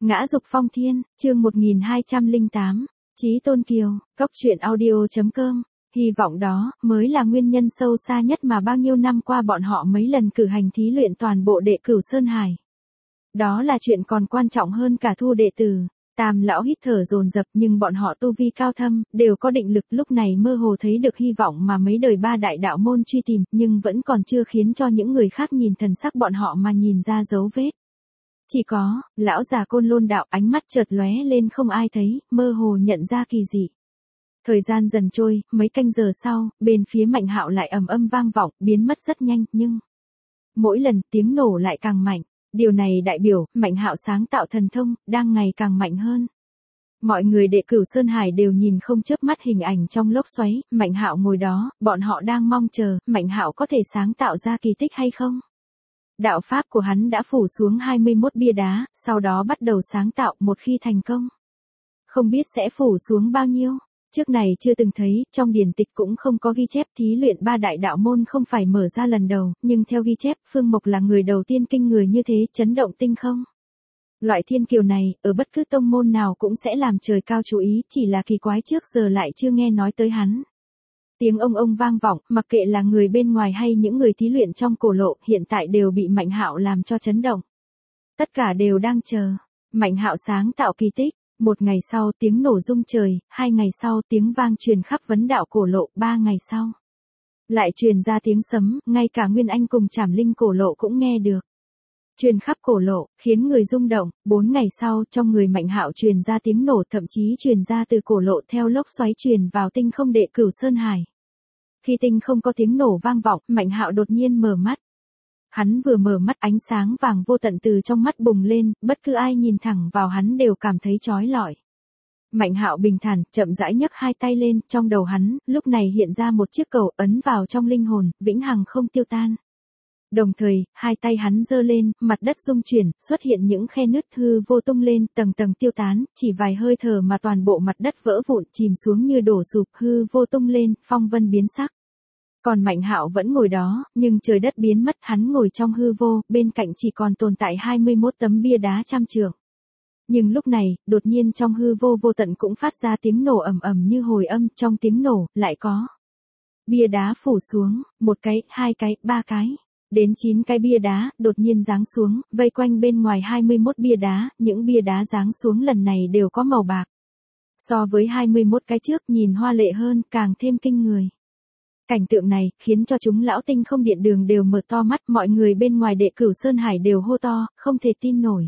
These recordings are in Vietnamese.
Ngã dục phong thiên, chương 1208, Chí Tôn Kiều, Cốc truyện audio.com, hy vọng đó mới là nguyên nhân sâu xa nhất mà bao nhiêu năm qua bọn họ mấy lần cử hành thí luyện toàn bộ đệ cửu Sơn Hải. Đó là chuyện còn quan trọng hơn cả thu đệ tử. Tam lão hít thở dồn dập nhưng bọn họ tu vi cao thâm, đều có định lực, lúc này mơ hồ thấy được hy vọng mà mấy đời ba đại đạo môn truy tìm, nhưng vẫn còn chưa khiến cho những người khác nhìn thần sắc bọn họ mà nhìn ra dấu vết. Chỉ có, lão già Côn Lôn đạo ánh mắt chợt lóe lên không ai thấy, mơ hồ nhận ra kỳ dị. Thời gian dần trôi, mấy canh giờ sau, bên phía Mạnh Hạo lại ầm ầm vang vọng, biến mất rất nhanh, nhưng mỗi lần tiếng nổ lại càng mạnh. Điều này đại biểu, Mạnh Hạo sáng tạo thần thông, đang ngày càng mạnh hơn. Mọi người đệ cửu Sơn Hải đều nhìn không chớp mắt hình ảnh trong lốc xoáy, Mạnh Hạo ngồi đó, bọn họ đang mong chờ, Mạnh Hạo có thể sáng tạo ra kỳ tích hay không? Đạo pháp của hắn đã phủ xuống 21 bia đá, sau đó bắt đầu sáng tạo, một khi thành công. Không biết sẽ phủ xuống bao nhiêu? Trước này chưa từng thấy, trong điển tịch cũng không có ghi chép thí luyện ba đại đạo môn không phải mở ra lần đầu, nhưng theo ghi chép, Phương Mộc là người đầu tiên kinh người như thế, chấn động tinh không. Loại thiên kiều này, ở bất cứ tông môn nào cũng sẽ làm trời cao chú ý, chỉ là kỳ quái trước giờ lại chưa nghe nói tới hắn. Tiếng ông vang vọng, mặc kệ là người bên ngoài hay những người thí luyện trong cổ lộ, hiện tại đều bị Mạnh Hạo làm cho chấn động. Tất cả đều đang chờ. Mạnh Hạo sáng tạo kỳ tích. Một ngày sau tiếng nổ rung trời, 2 ngày sau tiếng vang truyền khắp vấn đạo cổ lộ, 3 ngày sau lại truyền ra tiếng sấm, ngay cả Nguyên Anh cùng Trảm Linh cổ lộ cũng nghe được. Truyền khắp cổ lộ, khiến người rung động, 4 ngày sau trong người Mạnh Hạo truyền ra tiếng nổ, thậm chí truyền ra từ cổ lộ theo lốc xoáy truyền vào tinh không đệ cửu Sơn Hải. Khi tinh không có tiếng nổ vang vọng, Mạnh Hạo đột nhiên mở mắt. Hắn vừa mở mắt ánh sáng vàng vô tận từ trong mắt bùng lên, bất cứ ai nhìn thẳng vào hắn đều cảm thấy chói lọi. Mạnh Hạo bình thản, chậm rãi nhấc hai tay lên, trong đầu hắn, lúc này hiện ra một chiếc cầu ấn vào trong linh hồn, vĩnh hằng không tiêu tan. Đồng thời, hai tay hắn giơ lên, mặt đất rung chuyển, xuất hiện những khe nứt, hư vô tung lên, tầng tầng tiêu tán, chỉ vài hơi thở mà toàn bộ mặt đất vỡ vụn, chìm xuống như đổ sụp, hư vô tung lên, phong vân biến sắc. Còn Mạnh Hạo vẫn ngồi đó, nhưng trời đất biến mất, hắn ngồi trong hư vô, bên cạnh chỉ còn tồn tại 21 tấm bia đá trăm trượng. Nhưng lúc này, đột nhiên trong hư vô vô tận cũng phát ra tiếng nổ ầm ầm như hồi âm, trong tiếng nổ, lại có bia đá phủ xuống, 1 cái, 2 cái, 3 cái, đến 9 cái bia đá, đột nhiên giáng xuống, vây quanh bên ngoài 21 bia đá, những bia đá giáng xuống lần này đều có màu bạc. So với 21 cái trước nhìn hoa lệ hơn, càng thêm kinh người. Cảnh tượng này, khiến cho chúng lão tinh không điện đường đều mở to mắt, mọi người bên ngoài đệ cửu Sơn Hải đều hô to, không thể tin nổi.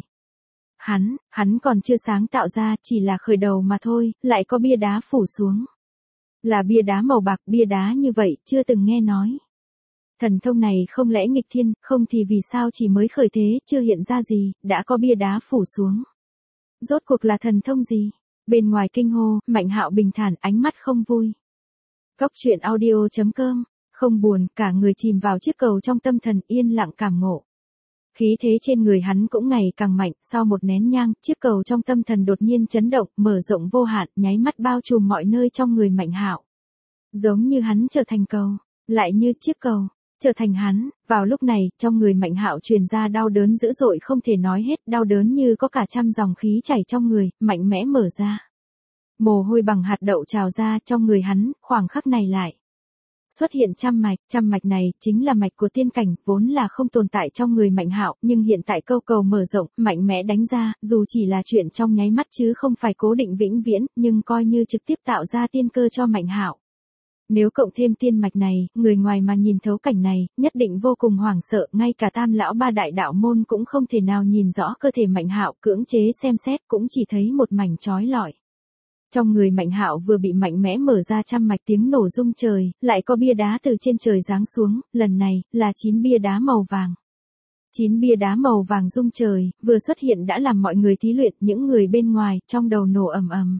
Hắn còn chưa sáng tạo ra, chỉ là khởi đầu mà thôi, lại có bia đá phủ xuống. Là bia đá màu bạc, bia đá như vậy, chưa từng nghe nói. Thần thông này không lẽ nghịch thiên, không thì vì sao chỉ mới khởi thế, chưa hiện ra gì, đã có bia đá phủ xuống. Rốt cuộc là thần thông gì? Bên ngoài kinh hô, Mạnh Hạo bình thản, ánh mắt không vui. Cốc truyện audio.com, không buồn, cả người chìm vào chiếc cầu trong tâm thần yên lặng cảm ngộ. Khí thế trên người hắn cũng ngày càng mạnh, sau một nén nhang, chiếc cầu trong tâm thần đột nhiên chấn động, mở rộng vô hạn, nháy mắt bao trùm mọi nơi trong người Mạnh Hạo. Giống như hắn trở thành cầu, lại như chiếc cầu trở thành hắn. Vào lúc này, trong người Mạnh Hạo truyền ra đau đớn dữ dội không thể nói hết, đau đớn như có cả trăm dòng khí chảy trong người, mạnh mẽ mở ra. Mồ hôi bằng hạt đậu trào ra trong người hắn, khoảng khắc này lại xuất hiện trăm mạch này chính là mạch của tiên cảnh, vốn là không tồn tại trong người Mạnh Hạo, nhưng hiện tại câu cầu mở rộng, mạnh mẽ đánh ra, dù chỉ là chuyện trong nháy mắt chứ không phải cố định vĩnh viễn, nhưng coi như trực tiếp tạo ra tiên cơ cho Mạnh Hạo. Nếu cộng thêm tiên mạch này, người ngoài mà nhìn thấu cảnh này, nhất định vô cùng hoảng sợ, ngay cả tam lão ba đại đạo môn cũng không thể nào nhìn rõ cơ thể Mạnh Hạo, cưỡng chế xem xét cũng chỉ thấy một mảnh chói lọi. Trong người Mạnh Hạo vừa bị mạnh mẽ mở ra trăm mạch, tiếng nổ rung trời, lại có bia đá từ trên trời giáng xuống, lần này, là 9 bia đá màu vàng. 9 bia đá màu vàng rung trời, vừa xuất hiện đã làm mọi người thí luyện, những người bên ngoài, trong đầu nổ ầm ầm.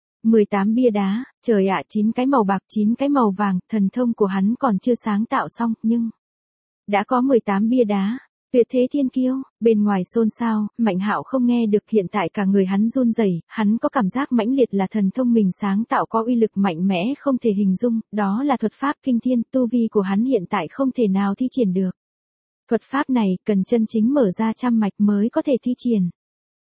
18 bia đá, trời ạ, 9 cái màu bạc, 9 cái màu vàng, thần thông của hắn còn chưa sáng tạo xong, nhưng đã có 18 bia đá. Tuyệt thế thiên kiêu, bên ngoài xôn xao, Mạnh Hạo không nghe được, hiện tại cả người hắn run rẩy, hắn có cảm giác mãnh liệt là thần thông mình sáng tạo có uy lực mạnh mẽ không thể hình dung, đó là thuật pháp kinh thiên, tu vi của hắn hiện tại không thể nào thi triển được. Thuật pháp này cần chân chính mở ra trăm mạch mới có thể thi triển.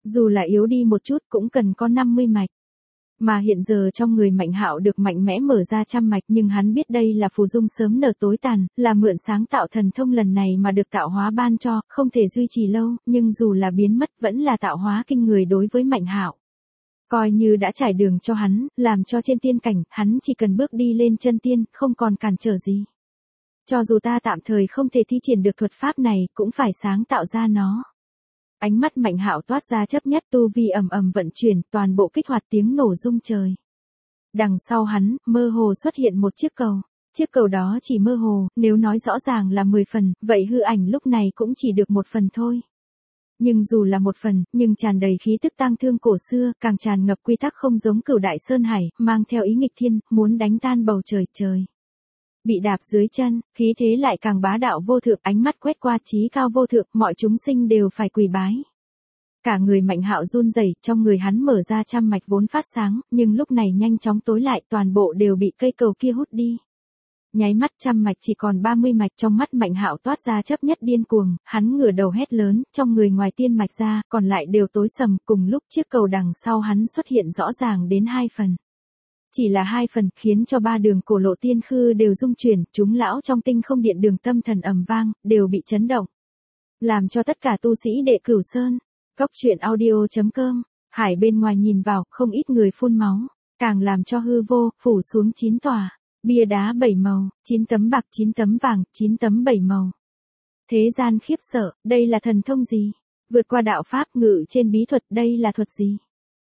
Dù là yếu đi một chút cũng cần có 50 mạch. Mà hiện giờ trong người Mạnh Hạo được mạnh mẽ mở ra 100 mạch, nhưng hắn biết đây là phù dung sớm nở tối tàn, là mượn sáng tạo thần thông lần này mà được tạo hóa ban cho, không thể duy trì lâu, nhưng dù là biến mất vẫn là tạo hóa kinh người đối với Mạnh Hạo. Coi như đã trải đường cho hắn, làm cho trên tiên cảnh, hắn chỉ cần bước đi lên chân tiên, không còn cản trở gì. Cho dù ta tạm thời không thể thi triển được thuật pháp này, cũng phải sáng tạo ra nó. Ánh mắt Mạnh Hạo toát ra chấp nhất, tu vi ầm ầm vận chuyển, toàn bộ kích hoạt tiếng nổ rung trời. Đằng sau hắn, mơ hồ xuất hiện một chiếc cầu. Chiếc cầu đó chỉ mơ hồ, nếu nói rõ ràng là 10 phần, vậy hư ảnh lúc này cũng chỉ được 1 phần thôi. Nhưng dù là 1 phần, nhưng tràn đầy khí tức tang thương cổ xưa, càng tràn ngập quy tắc không giống Cửu Đại Sơn Hải, mang theo ý nghịch thiên, muốn đánh tan bầu trời trời. Bị đạp dưới chân, khí thế lại càng bá đạo vô thượng, ánh mắt quét qua chí cao vô thượng, mọi chúng sinh đều phải quỳ bái. Cả người Mạnh Hạo run rẩy, trong người hắn mở ra 100 mạch vốn phát sáng, nhưng lúc này nhanh chóng tối lại, toàn bộ đều bị cây cầu kia hút đi. Nháy mắt 100 mạch chỉ còn 30 mạch, trong mắt Mạnh Hạo toát ra chấp nhất điên cuồng, hắn ngửa đầu hét lớn, trong người ngoài tiên mạch ra, còn lại đều tối sầm, cùng lúc chiếc cầu đằng sau hắn xuất hiện rõ ràng đến 2 phần. Chỉ là 2 phần, khiến cho 3 đường cổ lộ tiên khư đều rung chuyển, chúng lão trong tinh không điện đường tâm thần ầm vang, đều bị chấn động. Làm cho tất cả tu sĩ đệ Cửu Sơn. Cốc truyện audio.com, hải bên ngoài nhìn vào, không ít người phun máu, càng làm cho hư vô, phủ xuống 9 tòa, bia đá 7 màu, 9 tấm bạc 9 tấm vàng, 9 tấm 7 màu. Thế gian khiếp sợ, đây là thần thông gì? Vượt qua đạo pháp ngự trên bí thuật, đây là thuật gì?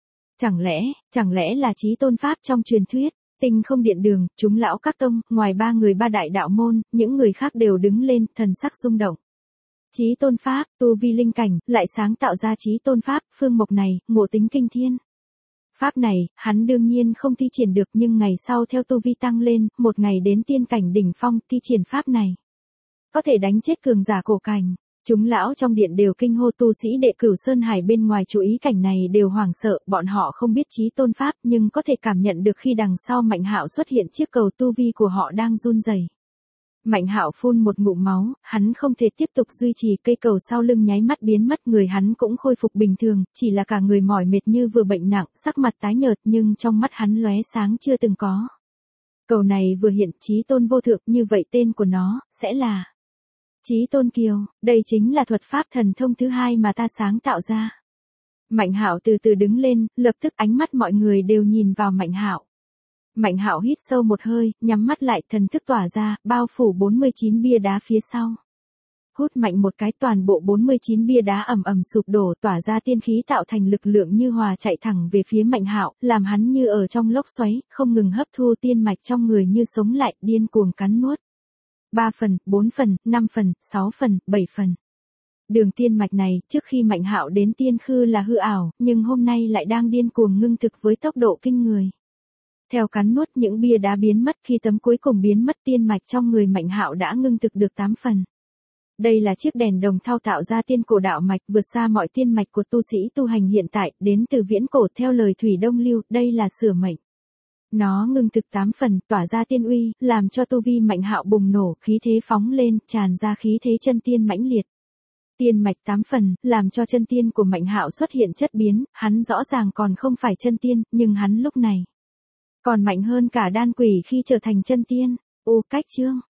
Chẳng lẽ là chí tôn pháp trong truyền thuyết? Tinh không điện đường, chúng lão các tông, ngoài 3 người 3 đại đạo môn, những người khác đều đứng lên, thần sắc rung động. Chí tôn pháp, tu vi linh cảnh, lại sáng tạo ra chí tôn pháp, phương mộc này, ngộ tính kinh thiên. Pháp này, hắn đương nhiên không thi triển được, nhưng ngày sau theo tu vi tăng lên, một ngày đến tiên cảnh đỉnh phong, thi triển pháp này. Có thể đánh chết cường giả cổ cảnh. Chúng lão trong điện đều kinh hô, tu sĩ đệ Cửu Sơn Hải bên ngoài chú ý cảnh này đều hoảng sợ, bọn họ không biết chí tôn pháp nhưng có thể cảm nhận được khi đằng sau Mạnh Hạo xuất hiện chiếc cầu, tu vi của họ đang run rẩy. Mạnh Hạo phun một ngụm máu, hắn không thể tiếp tục duy trì, cây cầu sau lưng nháy mắt biến mất, người hắn cũng khôi phục bình thường, chỉ là cả người mỏi mệt như vừa bệnh nặng, sắc mặt tái nhợt nhưng trong mắt hắn lóe sáng chưa từng có. Cầu này vừa hiện chí tôn vô thượng, như vậy tên của nó sẽ là Chí Tôn Kiều, đây chính là thuật pháp thần thông thứ 2 mà ta sáng tạo ra. Mạnh Hạo từ từ đứng lên, lập tức ánh mắt mọi người đều nhìn vào Mạnh Hạo. Mạnh Hạo hít sâu một hơi, nhắm mắt lại, thần thức tỏa ra, bao phủ 49 bia đá phía sau. Hút mạnh một cái, toàn bộ 49 bia đá ầm ầm sụp đổ, tỏa ra tiên khí tạo thành lực lượng như hòa chạy thẳng về phía Mạnh Hạo, làm hắn như ở trong lốc xoáy, không ngừng hấp thu tiên mạch trong người như sống lại, điên cuồng cắn nuốt. 3 phần, 4 phần, 5 phần, 6 phần, 7 phần. Đường tiên mạch này, trước khi Mạnh Hạo đến tiên khư là hư ảo, nhưng hôm nay lại đang điên cuồng ngưng thực với tốc độ kinh người. Theo cắn nuốt những bia đá biến mất, khi tấm cuối cùng biến mất, tiên mạch trong người Mạnh Hạo đã ngưng thực được 8 phần. Đây là chiếc đèn đồng thau tạo ra tiên cổ đạo mạch, vượt xa mọi tiên mạch của tu sĩ tu hành hiện tại, đến từ viễn cổ, theo lời Thủy Đông Lưu, đây là sửa mệnh. Nó ngưng thực 8 phần, tỏa ra tiên uy, làm cho tu vi Mạnh Hạo bùng nổ, khí thế phóng lên, tràn ra khí thế chân tiên mãnh liệt. Tiên mạch 8 phần, làm cho chân tiên của Mạnh Hạo xuất hiện chất biến, hắn rõ ràng còn không phải chân tiên, nhưng hắn lúc này còn mạnh hơn cả đan quỷ khi trở thành chân tiên. Cách chương